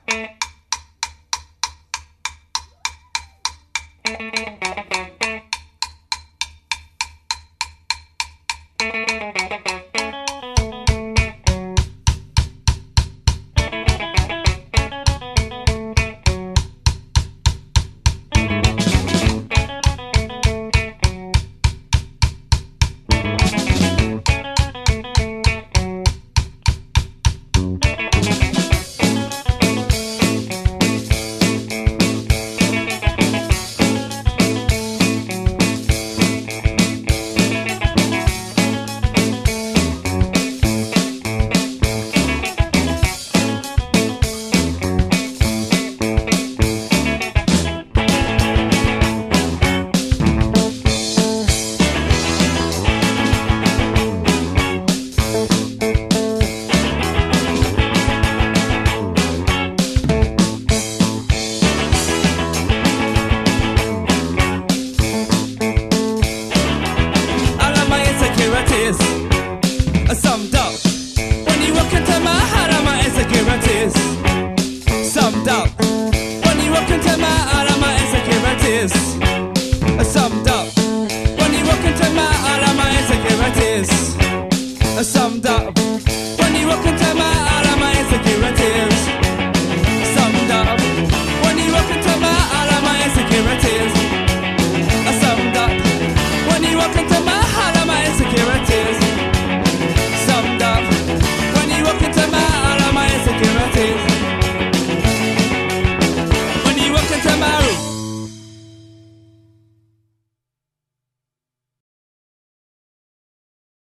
Summed up. When you walk into my heart, all my insecurities summed up. When you walk into my heart, all my insecurities summed up. When you walk into my heart, all my insecurities summed up. When you walk into my heart, all my insecurities